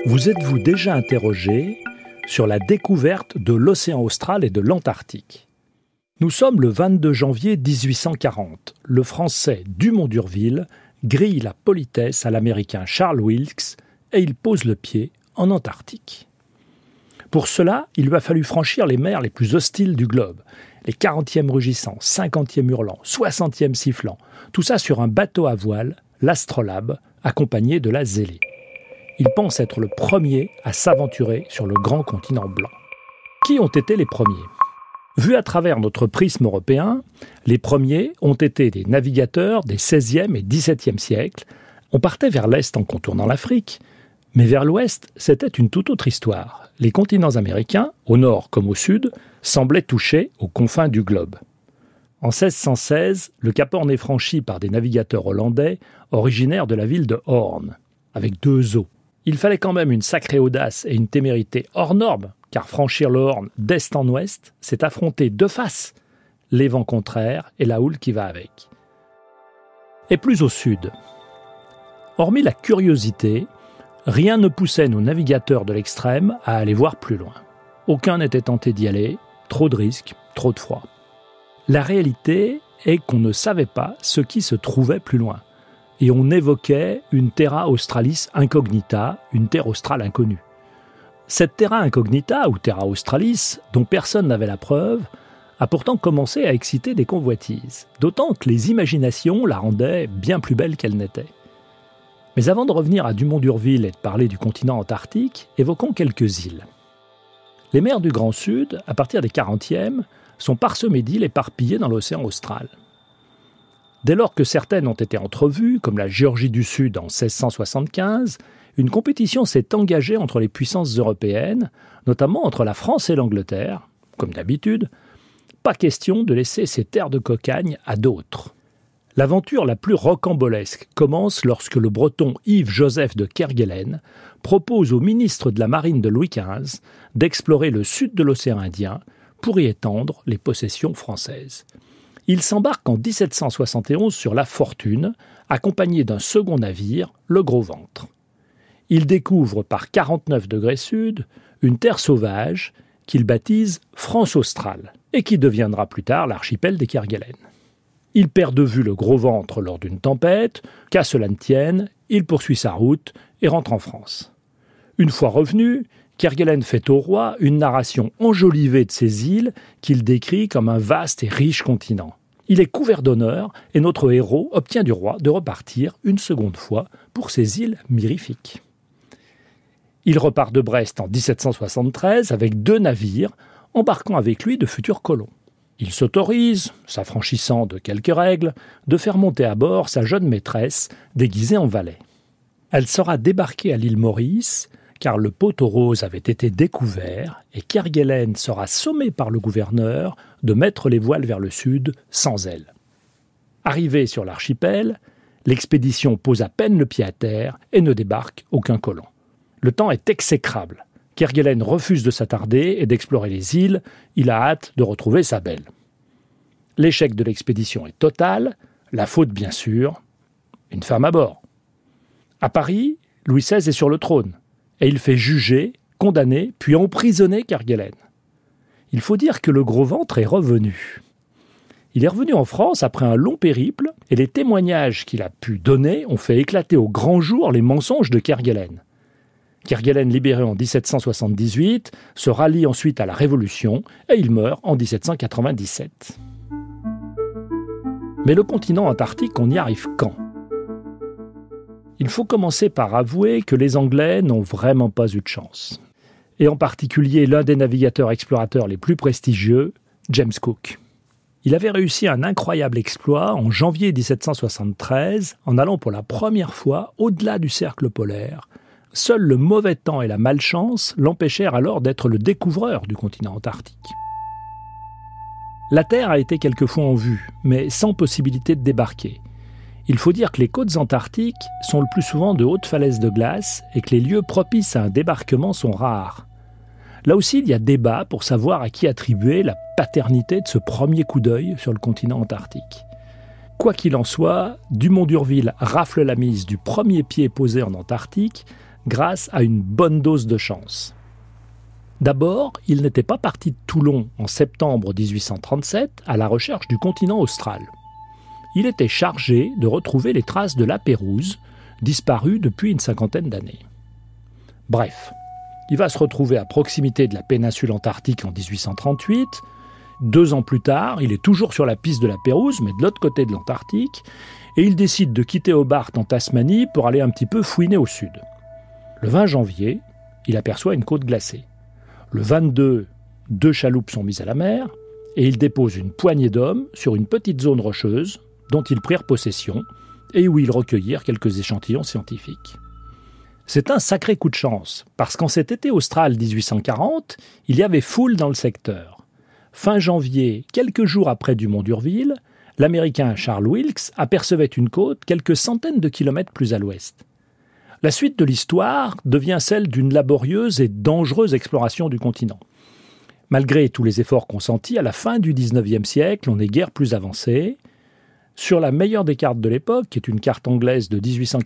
Vous êtes-vous déjà interrogé sur la découverte de l'océan austral et de l'Antarctique ? Nous sommes le 22 janvier 1840. Le Français Dumont d'Urville grille la politesse à l'Américain Charles Wilkes et il pose le pied en Antarctique. Pour cela, il lui a fallu franchir les mers les plus hostiles du globe. Les 40e rugissants, 50e hurlants, 60e sifflants. Tout ça sur un bateau à voile, l'Astrolabe, accompagné de la Zélée. Il pense être le premier à s'aventurer sur le grand continent blanc. Qui ont été les premiers ? Vus à travers notre prisme européen, les premiers ont été des navigateurs des XVIe et XVIIe siècles. On partait vers l'est en contournant l'Afrique, mais vers l'ouest, c'était une toute autre histoire. Les continents américains, au nord comme au sud, semblaient touchés aux confins du globe. En 1616, le Cap Horn est franchi par des navigateurs hollandais originaires de la ville de Hoorn, avec 2 eaux. Il fallait quand même une sacrée audace et une témérité hors norme, car franchir le Horn d'est en ouest, c'est affronter de face les vents contraires et la houle qui va avec. Et plus au sud. Hormis la curiosité, rien ne poussait nos navigateurs de l'extrême à aller voir plus loin. Aucun n'était tenté d'y aller, trop de risques, trop de froid. La réalité est qu'on ne savait pas ce qui se trouvait plus loin. Et on évoquait une terra australis incognita, une terre australe inconnue. Cette terra incognita, ou terra australis, dont personne n'avait la preuve, a pourtant commencé à exciter des convoitises, d'autant que les imaginations la rendaient bien plus belle qu'elle n'était. Mais avant de revenir à Dumont d'Urville et de parler du continent antarctique, évoquons quelques îles. Les mers du Grand Sud, à partir des 40e, sont parsemées d'îles éparpillées dans l'océan austral. Dès lors que certaines ont été entrevues, comme la Géorgie du Sud en 1675, une compétition s'est engagée entre les puissances européennes, notamment entre la France et l'Angleterre, comme d'habitude. Pas question de laisser ces terres de cocagne à d'autres. L'aventure la plus rocambolesque commence lorsque le breton Yves-Joseph de Kerguelen propose au ministre de la Marine de Louis XV d'explorer le sud de l'océan Indien pour y étendre les possessions françaises. Il s'embarque en 1771 sur la Fortune, accompagné d'un second navire, le Gros Ventre. Il découvre par 49 degrés sud une terre sauvage qu'il baptise France australe et qui deviendra plus tard l'archipel des Kerguelen. Il perd de vue le Gros Ventre lors d'une tempête, qu'à cela ne tienne, il poursuit sa route et rentre en France. Une fois revenu, Kerguelen fait au roi une narration enjolivée de ces îles qu'il décrit comme un vaste et riche continent. Il est couvert d'honneur et notre héros obtient du roi de repartir une seconde fois pour ces îles mirifiques. Il repart de Brest en 1773 avec 2 navires, embarquant avec lui de futurs colons. Il s'autorise, s'affranchissant de quelques règles, de faire monter à bord sa jeune maîtresse déguisée en valet. Elle sera débarquée à l'île Maurice, car le poteau rose avait été découvert et Kerguelen sera sommé par le gouverneur de mettre les voiles vers le sud sans elle. Arrivé sur l'archipel, l'expédition pose à peine le pied à terre et ne débarque aucun colon. Le temps est exécrable. Kerguelen refuse de s'attarder et d'explorer les îles. Il a hâte de retrouver sa belle. L'échec de l'expédition est total. La faute, bien sûr, une femme à bord. À Paris, Louis XVI est sur le trône. Et il fait juger, condamner, puis emprisonner Kerguelen. Il faut dire que le Gros Ventre est revenu. Il est revenu en France après un long périple, et les témoignages qu'il a pu donner ont fait éclater au grand jour les mensonges de Kerguelen. Kerguelen, libéré en 1778, se rallie ensuite à la Révolution, et il meurt en 1797. Mais le continent antarctique, on y arrive quand ? Il faut commencer par avouer que les Anglais n'ont vraiment pas eu de chance. Et en particulier l'un des navigateurs explorateurs les plus prestigieux, James Cook. Il avait réussi un incroyable exploit en janvier 1773 en allant pour la première fois au-delà du cercle polaire. Seul le mauvais temps et la malchance l'empêchèrent alors d'être le découvreur du continent antarctique. La Terre a été quelquefois en vue, mais sans possibilité de débarquer. Il faut dire que les côtes antarctiques sont le plus souvent de hautes falaises de glace et que les lieux propices à un débarquement sont rares. Là aussi, il y a débat pour savoir à qui attribuer la paternité de ce premier coup d'œil sur le continent antarctique. Quoi qu'il en soit, Dumont d'Urville rafle la mise du premier pied posé en Antarctique grâce à une bonne dose de chance. D'abord, il n'était pas parti de Toulon en septembre 1837 à la recherche du continent austral. Il était chargé de retrouver les traces de la Pérouse, disparue depuis une cinquantaine d'années. Bref, il va se retrouver à proximité de la péninsule antarctique en 1838. 2 ans plus tard, il est toujours sur la piste de la Pérouse, mais de l'autre côté de l'Antarctique, et il décide de quitter Hobart en Tasmanie pour aller un petit peu fouiner au sud. Le 20 janvier, il aperçoit une côte glacée. Le 22, 2 chaloupes sont mises à la mer, et il dépose une poignée d'hommes sur une petite zone rocheuse dont ils prirent possession, et où ils recueillirent quelques échantillons scientifiques. C'est un sacré coup de chance, parce qu'en cet été austral 1840, il y avait foule dans le secteur. Fin janvier, quelques jours après Dumont d'Urville, l'Américain Charles Wilkes apercevait une côte quelques centaines de kilomètres plus à l'ouest. La suite de l'histoire devient celle d'une laborieuse et dangereuse exploration du continent. Malgré tous les efforts consentis, à la fin du XIXe siècle, on n'est guère plus avancé. Sur la meilleure des cartes de l'époque, qui est une carte anglaise de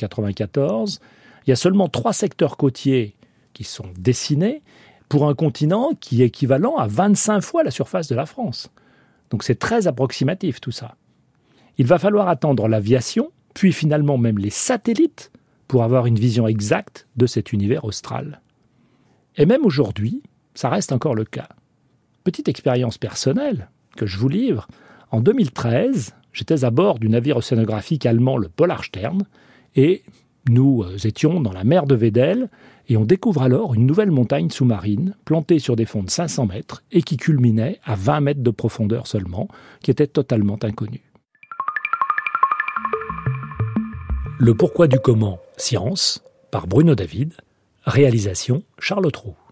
1894, il y a seulement 3 secteurs côtiers qui sont dessinés pour un continent qui est équivalent à 25 fois la surface de la France. Donc c'est très approximatif tout ça. Il va falloir attendre l'aviation, puis finalement même les satellites, pour avoir une vision exacte de cet univers austral. Et même aujourd'hui, ça reste encore le cas. Petite expérience personnelle que je vous livre, en 2013, j'étais à bord du navire océanographique allemand le Polarstern, et nous étions dans la mer de Weddell, et on découvre alors une nouvelle montagne sous-marine, plantée sur des fonds de 500 mètres, et qui culminait à 20 mètres de profondeur seulement, qui était totalement inconnue. Le pourquoi du comment, science, par Bruno David, réalisation Charles Trou.